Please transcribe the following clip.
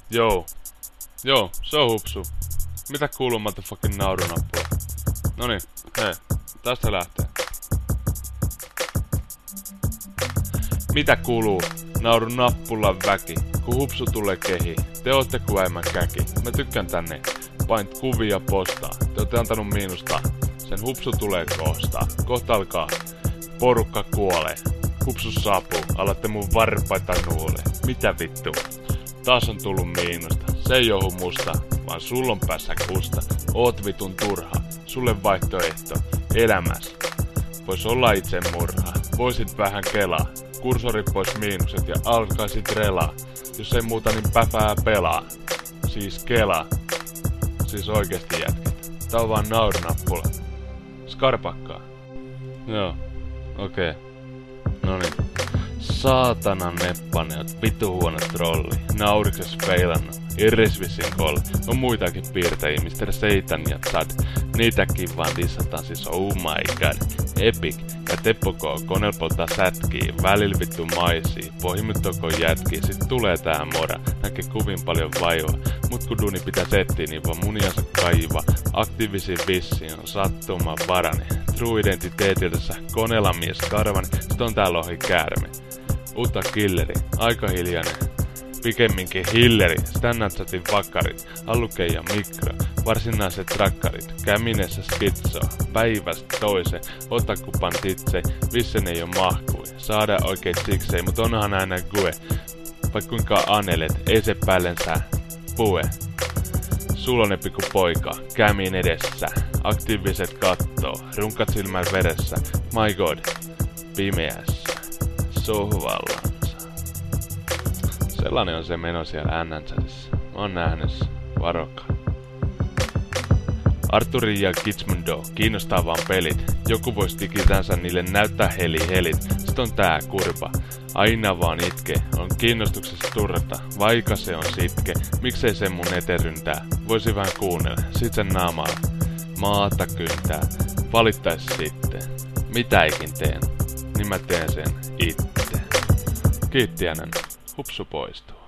Joo. Joo, se on Hupsu. Mitä kuuluu motherfucking naurunappula? Noniin, hei, tästä lähtee. Mitä kuuluu? Naurun nappulan väki, kun Hupsu tulee kehi. Te ootte ku äimän käki. Mä tykkään tänne. Paint kuvia postaa. Te ootte antanut miinusta. Sen Hupsu tulee kohtaa. Kohta alkaa. Porukka kuolee. Hupsu saapuu. Alatte mun varpaita nuolee. Mitä vittu? Taas on tullut miinusta. Se ei johdu musta, vaan sul on päässä kusta. Oot vitun turha. Sulle vaihtoehto. Elämäs. Vois olla itse murha. Voisit vähän kelaa. Kursori pois miinukset ja alkaisit relaa. Jos ei muuta niin päfää pelaa. Siis kelaa. Siis oikeesti jätkät. Tää on vaan naurunappula. Skarpakkaa. Joo. Okei. Noniin. Saatana neppane, oot vitu huono trolli. Naurikses feilannut. Irrisvissin kolle. On muitakin piirtäjiä, Mr. Satan ja Zad. Niitäkin vaan dissataan siis oh my god. Epic ja Teppo K. Konel polttaa sätkii. Välillä vittu maisii. Pohjimmiltoko jätkii. Sit tulee tää mora. Näkee kuvin paljon vaivaa. Mut kun duuni pitää settiä, niin vaan muniansa kaivaa. Aktiivisin vissi on sattuman varani. True identiteetiltänsä Konela mies karvani. Sit on tää lohi käärme. Uutta killeri. Aika hiljainen. Pikemminkin hilleri, Snapchatin vakkarit, Alluke ja Mikro, varsinaiset rakkarit, käminessä skitso, päivästä toiseen, otakupan titsei, vissen ei oo mahkui, saada oikein siksei, mut onhan aina gue, vaik kuinka anelet, ei se päällensä pue. Sulonen pikku poika, kämin edessä, aktiiviset kattoo, runkat silmän veressä, my god, pimeässä, sohvalla. Sellainen on se meno siellä NNC:ssä. Mä oon nähnyt se. Varokaa. Arturi ja Kidsmundo kiinnostaa vaan pelit. Joku vois digitänsä niille näyttää helit. Sit on tää kurva. Aina vaan itke. On kiinnostuksessa turretta. Vaikka se on sitke. Miksei sen mun eteen ryntää? Voisi vähän kuunnella. Sit sen naamaa. Maata kyntää. Valittais sitten. Mitä ikin teen? Niin mä teen sen itse. Kiitti Hupsu poistuu.